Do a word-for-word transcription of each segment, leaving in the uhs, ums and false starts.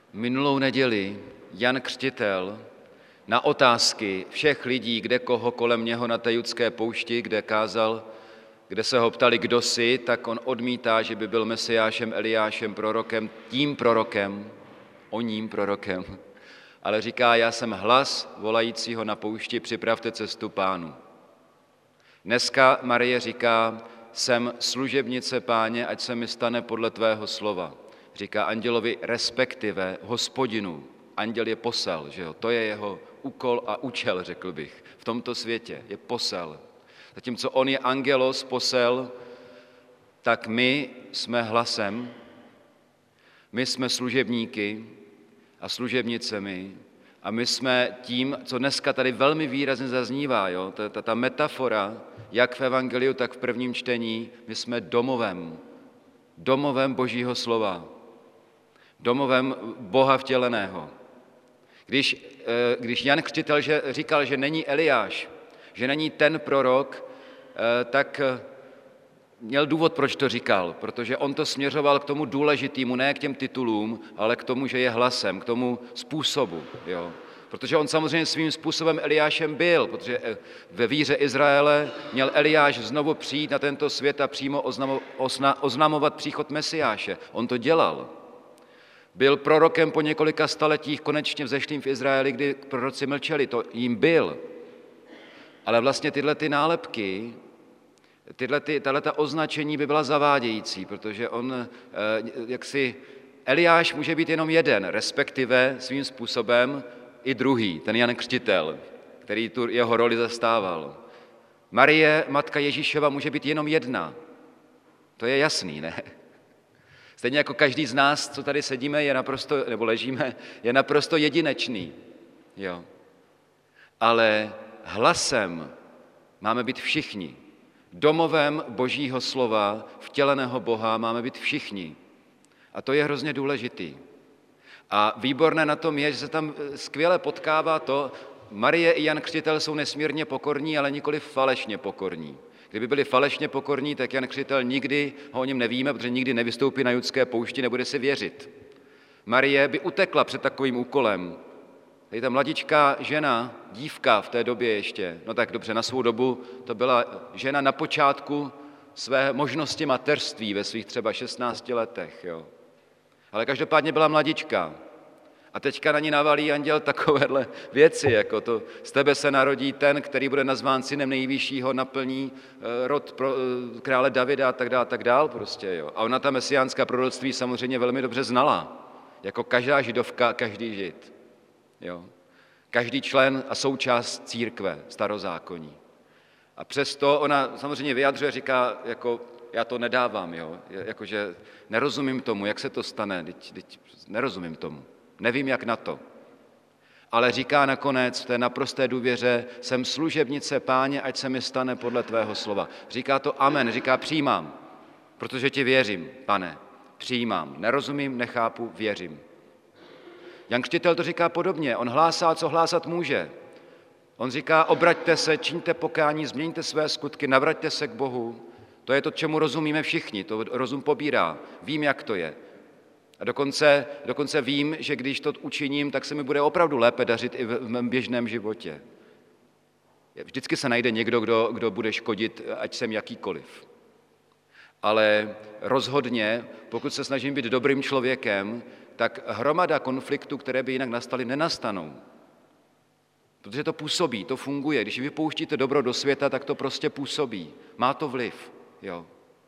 Minulou neděli Jan Křtitel na otázky všech lidí, kde koho kolem něho na té judské poušti, kde kázal, kde se ho ptali, kdo jsi, tak on odmítá, že by byl Mesiášem, Eliášem, prorokem, tím prorokem, oním prorokem, ale říká, já jsem hlas volajícího na poušti, připravte cestu Pánu. Dneska Marie říká, jsem služebnice Páně, ať se mi stane podle tvého slova. Říká andělovi respektive Hospodinu. Anděl je posel, že jo? To je jeho úkol a účel, řekl bych, v tomto světě, je posel. Zatímco on je angelos, posel, tak my jsme hlasem, my jsme služebníky a služebnicemi a my jsme tím, co dneska tady velmi výrazně zaznívá, jo? Ta, ta, ta metafora, jak v evangeliu, tak v prvním čtení, my jsme domovem, domovem Božího slova, domovem Boha vtěleného. Když, když Jan Křtitel říkal, že není Eliáš, že není ten prorok, tak měl důvod, proč to říkal, protože on to směřoval k tomu důležitému, ne k těm titulům, ale k tomu, že je hlasem, k tomu způsobu. Jo. Protože on samozřejmě svým způsobem Eliášem byl, protože ve víře Izraele měl Eliáš znovu přijít na tento svět a přímo oznamo, osna, oznamovat příchod Mesiáše. On to dělal. Byl prorokem po několika staletích, konečně vzešlým v Izraeli, kdy proroci mlčeli, to jim byl. Ale vlastně tyhle ty nálepky, tyhle ty, tato označení by byla zavádějící, protože on, jaksi, Eliáš může být jenom jeden, respektive svým způsobem i druhý, ten Jan Křtitel, který tu jeho roli zastával. Marie, matka Ježíšova, může být jenom jedna. To je jasný, ne? Stejně jako každý z nás, co tady sedíme, je naprosto, nebo ležíme, je naprosto jedinečný. Jo. Ale hlasem máme být všichni. Domovem Božího slova, vtěleného Boha, máme být všichni. A to je hrozně důležitý. A výborné na tom je, že se tam skvěle potkává to, Marie i Jan Křtitel jsou nesmírně pokorní, ale nikoli falešně pokorní. Kdyby byli falešně pokorní, tak Jan Křtitel nikdy, ho o něm nevíme, protože nikdy nevystoupí na judské poušti, nebude si věřit. Marie by utekla před takovým úkolem. Tady ta mladičká žena, dívka v té době ještě, no tak dobře, na svou dobu to byla žena na počátku své možnosti mateřství ve svých třeba šestnácti letech, jo. Ale každopádně byla mladička. A teďka na ní navalí anděl takovéhle věci, jako to z tebe se narodí ten, který bude nazván synem nejvyššího, naplní rod pro, krále Davida a tak dále, tak dál prostě, jo. A ona ta mesiánská proroctví samozřejmě velmi dobře znala, jako každá židovka, každý žid, jo. Každý člen a součást církve starozákonní. A přesto ona samozřejmě vyjadřuje, říká, jako já to nedávám, jo, jakože nerozumím tomu, jak se to stane, teď, teď nerozumím tomu. Nevím, jak na to. Ale říká nakonec v té naprosté důvěře, jsem služebnice Páně, ať se mi stane podle tvého slova. Říká to amen, říká přijímám, protože ti věřím, Pane, přijímám. Nerozumím, nechápu, věřím. Jan Křtitel to říká podobně, on hlásá, co hlásat může. On říká, obraťte se, čiňte pokání, změňte své skutky, navraťte se k Bohu. To je to, čemu rozumíme všichni, to rozum pobírá, vím, jak to je. A dokonce, dokonce vím, že když to učiním, tak se mi bude opravdu lépe dařit i v mém běžném životě. Vždycky se najde někdo, kdo, kdo bude škodit, ať jsem jakýkoliv. Ale rozhodně, pokud se snažím být dobrým člověkem, tak hromada konfliktů, které by jinak nastaly, nenastanou. Protože to působí, to funguje. Když vypouštíte dobro do světa, tak to prostě působí. Má to vliv. Jo.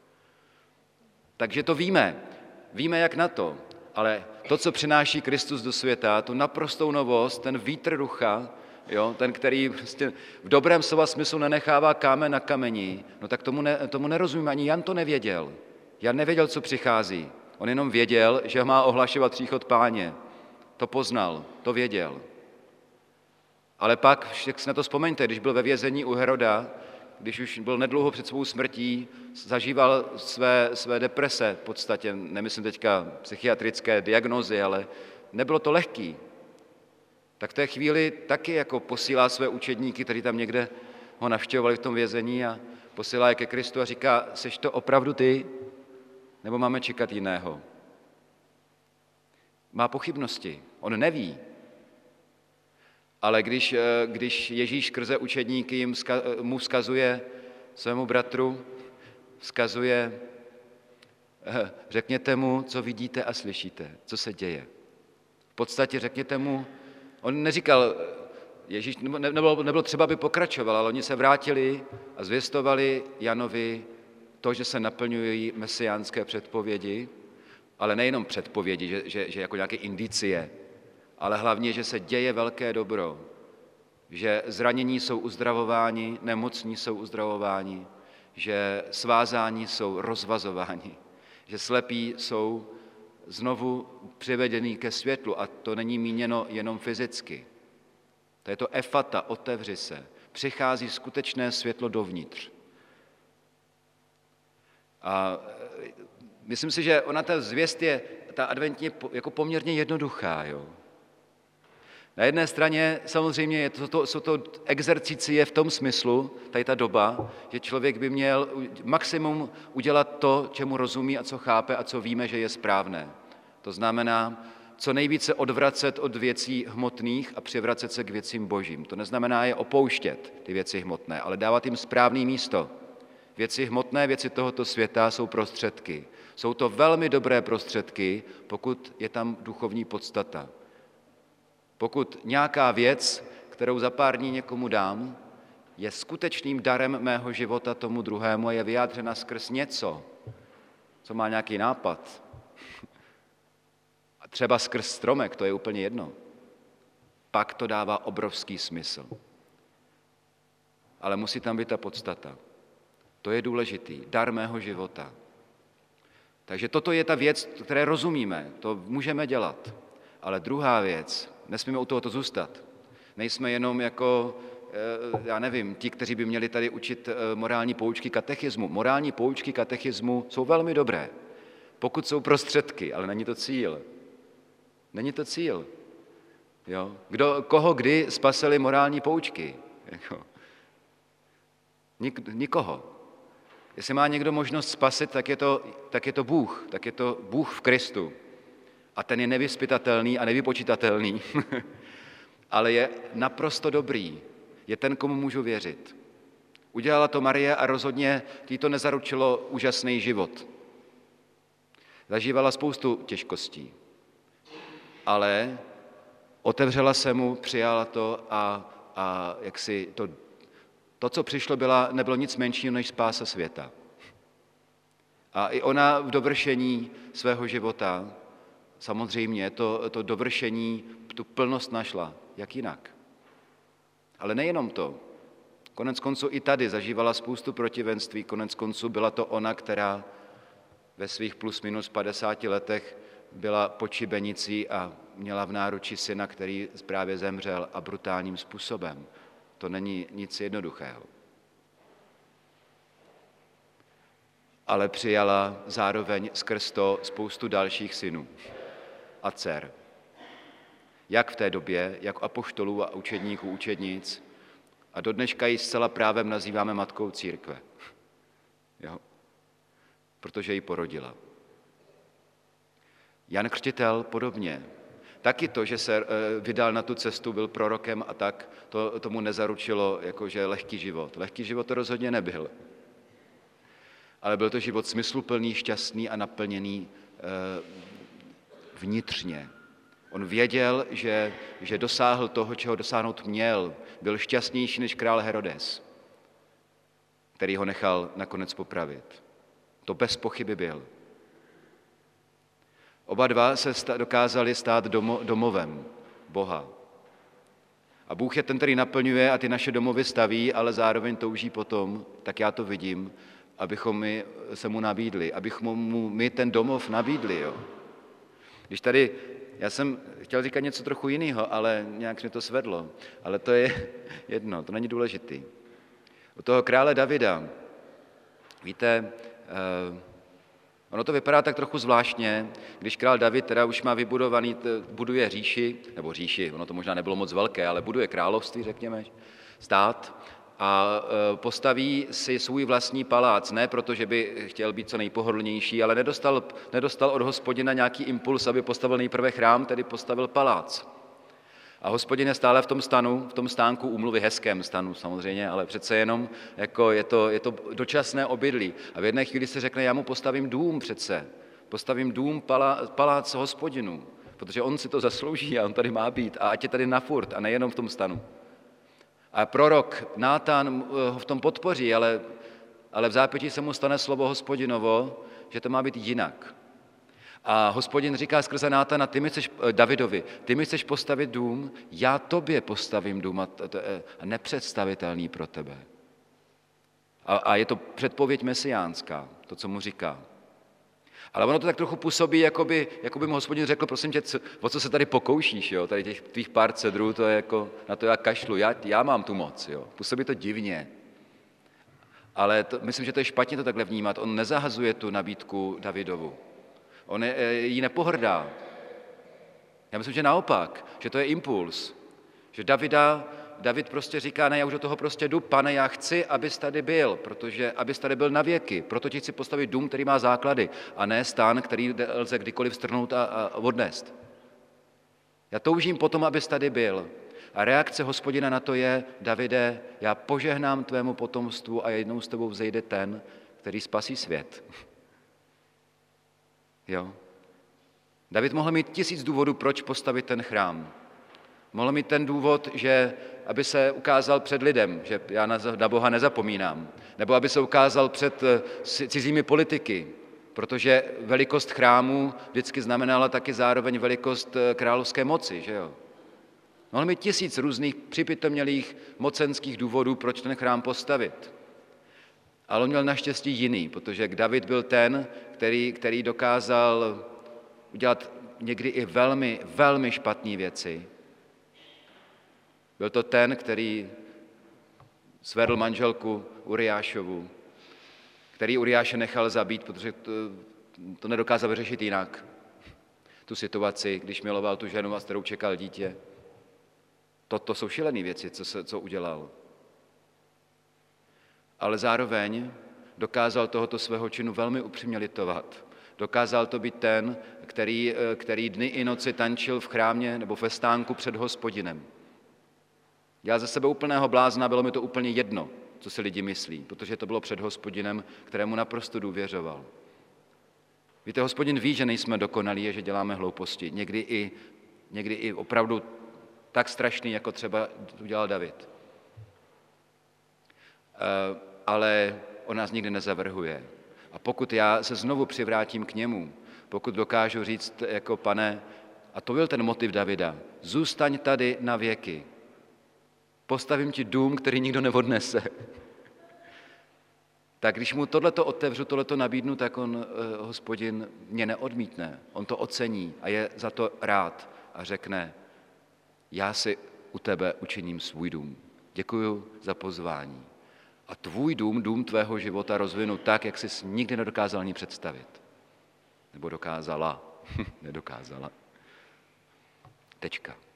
Takže to víme. Víme, jak na to, ale to, co přináší Kristus do světa, tu naprostou novost, ten vítr ducha, jo, ten, který prostě v dobrém slova smyslu nenechává kámen na kameni, no tak tomu, ne, tomu nerozumím, ani Jan to nevěděl. Jan nevěděl, co přichází. On jenom věděl, že má ohlašovat příchod Páně. To poznal, to věděl. Ale pak, jak si na to vzpomeňte, když byl ve vězení u Heroda, když už byl nedlouho před svou smrtí, zažíval své, své deprese, v podstatě, nemyslím teďka psychiatrické diagnózy, ale nebylo to lehký. Tak v té chvíli taky jako posílá své učedníky, kteří tam někde ho navštěvovali v tom vězení a posílá je ke Kristu a říká, seš to opravdu ty, nebo máme čekat jiného? má pochybnosti, on neví. Ale když, když Ježíš skrze učedníky jim, mu vzkazuje svému bratru, vzkazuje, řekněte mu, co vidíte a slyšíte, co se děje. V podstatě řekněte mu, on neříkal, Ježíš, nebylo, nebylo třeba, aby pokračoval, ale oni se vrátili a zvěstovali Janovi to, že se naplňují mesiánské předpovědi, ale nejenom předpovědi, že, že, že jako nějaké indicie, ale hlavně, že se děje velké dobro, že zranění jsou uzdravováni, nemocní jsou uzdravováni, že svázání jsou rozvazováni, že slepí jsou znovu přivedení ke světlu a to není míněno jenom fyzicky. To je to efata, otevři se, přichází skutečné světlo dovnitř. A myslím si, že ona ta zvěst je, ta adventní, jako poměrně jednoduchá. Jo? Na jedné straně samozřejmě je to, to, jsou to exercicie v tom smyslu, tady ta doba, že člověk by měl maximum udělat to, čemu rozumí a co chápe a co víme, že je správné. To znamená, co nejvíce odvracet od věcí hmotných a přivracet se k věcím božím. To neznamená je opouštět, ty věci hmotné, ale dávat jim správné místo. Věci hmotné, věci tohoto světa jsou prostředky. Jsou to velmi dobré prostředky, pokud je tam duchovní podstata. Pokud nějaká věc, kterou za pár dní někomu dám, je skutečným darem mého života tomu druhému a je vyjádřena skrz něco, co má nějaký nápad, a třeba skrz stromek, to je úplně jedno, pak to dává obrovský smysl. Ale musí tam být ta podstata. To je důležitý, dar mého života. Takže toto je ta věc, které rozumíme, to můžeme dělat. Ale druhá věc, nesmíme u tohoto zůstat. Nejsme jenom jako, já nevím, ti, kteří by měli tady učit morální poučky katechismu. Morální poučky katechismu jsou velmi dobré, pokud jsou prostředky, ale není to cíl. Není to cíl. Jo? Kdo, koho kdy spasili morální poučky? Jako, nik, nikoho. Jestli má někdo možnost spasit, tak je to, tak je to Bůh, tak je to Bůh v Kristu. A ten je nevyzpytatelný a nevypočitatelný, ale je naprosto dobrý. Je ten, komu můžu věřit. Udělala to Marie a rozhodně jí to nezaručilo úžasný život. Zažívala spoustu těžkostí, ale otevřela se mu, přijala to a, a jak si to, to, co přišlo, byla, nebylo nic menšího než spása světa. A i ona v dovršení svého života samozřejmě to, to dovršení, tu plnost našla. Jak jinak? Ale nejenom to. Konec konců i tady zažívala spoustu protivenství. Konec konců byla to ona, která ve svých plus minus padesáti letech byla počibenicí a měla v náruči syna, který právě zemřel a brutálním způsobem. To není nic jednoduchého. Ale přijala zároveň skrz to spoustu dalších synů a dcer. Jak v té době, jak apoštolů a učedníků, učednic. A do dneška ji zcela právem nazýváme matkou církve. Jo? Protože ji porodila. Jan Křtitel podobně. Taky to, že se vydal na tu cestu, byl prorokem a tak, to tomu nezaručilo jakože lehký život. Lehký život to rozhodně nebyl. Ale byl to život smysluplný, šťastný a naplněný vnitřně. On věděl, že, že dosáhl toho, čeho dosáhnout měl. Byl šťastnější než král Herodes, který ho nechal nakonec popravit. To bez pochyby byl. Oba dva se sta- dokázali stát domo- domovem Boha. A Bůh je ten, který naplňuje a ty naše domovy staví, ale zároveň touží potom, tak já to vidím, abychom my se mu nabídli, abychom mu my ten domov nabídli. Jo. Když tady, já jsem chtěl říkat něco trochu jiného, ale nějak mě to svedlo, ale to je jedno, to není důležitý. U toho krále Davida, víte, eh, ono to vypadá tak trochu zvláštně, když král David teda už má vybudovaný, buduje říši, nebo říši, ono to možná nebylo moc velké, ale buduje království, řekněme, stát, a postaví si svůj vlastní palác, ne proto, že by chtěl být co nejpohodlnější, ale nedostal, nedostal od Hospodina nějaký impuls, aby postavil nejprve chrám, tedy postavil palác. A Hospodin je stále v tom stanu, v tom stánku úmluvy, hezkém stanu samozřejmě, ale přece jenom jako je, to, je to dočasné obydlí. A v jedné chvíli se řekne, já mu postavím dům přece, postavím dům, palá, palác Hospodinu, protože on si to zaslouží a on tady má být a ať je tady na furt a nejenom v tom stanu. A prorok Nátan ho v tom podpoří, ale, ale v zápětí se mu stane slovo Hospodinovo, že to má být jinak. A Hospodin říká skrze Nátana, ty mi chceš, Davidovi, ty mi chceš postavit dům, já tobě postavím dům a to je nepředstavitelný pro tebe. A, a je to předpověď mesiánská, to, co mu říká. Ale ono to tak trochu působí, jako by, jako by mu Hospodin řekl, prosím tě, co, o co se tady pokoušíš, jo? Tady těch tvých pár cedrů, to je jako, na to já kašlu, já, já mám tu moc, jo? Působí to divně. Ale to, myslím, že to je špatně to takhle vnímat. On nezahazuje tu nabídku Davidovu. On ji nepohrdá. Já myslím, že naopak, že to je impuls. Že Davida, David prostě říká, ne, já už do toho prostě jdu, pane, já chci, abys tady byl, protože abys tady byl na věky, proto ti chci postavit dům, který má základy, a ne stán, který lze kdykoliv strhnout a, a odnést. Já toužím potom, abys tady byl. A reakce Hospodina na to je, Davide, já požehnám tvému potomstvu a jednou s tebou vzejde ten, který spasí svět. Jo. David mohl mít tisíc důvodů, proč postavit ten chrám. Mohl mít ten důvod, že aby se ukázal před lidem, že já na Boha nezapomínám, nebo aby se ukázal před cizími politiky, protože velikost chrámu vždycky znamenala taky zároveň velikost královské moci, že jo. Mohl mít tisíc různých připitomělých mocenských důvodů, proč ten chrám postavit. Ale on měl naštěstí jiný, protože David byl ten, který, který dokázal udělat někdy i velmi, velmi špatné věci. Byl to ten, který svedl manželku Uriášovu, který Uriáše nechal zabít, protože to, to nedokázal vyřešit jinak. Tu situaci, když miloval tu ženu a s kterou čekal dítě. Toto jsou šílené věci, co, se, co udělal. Ale zároveň dokázal tohoto svého činu velmi upřímně litovat. Dokázal to být ten, který, který dny i noci tančil v chrámě nebo ve stánku před Hospodinem. Já ze sebe úplného blázna, bylo mi to úplně jedno, co si lidi myslí, protože to bylo před Hospodinem, kterému naprosto důvěřoval. Víte, Hospodin ví, že nejsme dokonalí a že děláme hlouposti. Někdy i, někdy i opravdu tak strašný, jako třeba udělal David. Ale on nás nikdy nezavrhuje. A pokud já se znovu přivrátím k němu, pokud dokážu říct jako pane, a to byl ten motiv Davida, zůstaň tady na věky, postavím ti dům, který nikdo neodnese. Tak když mu tohleto otevřu, tohleto nabídnu, tak on, Hospodin, mě neodmítne. On to ocení a je za to rád a řekne, já si u tebe učiním svůj dům. Děkuju za pozvání. A tvůj dům, dům tvého života rozvinu tak, jak jsi nikdy nedokázal ani představit. Nebo dokázala. Nedokázala. Tečka.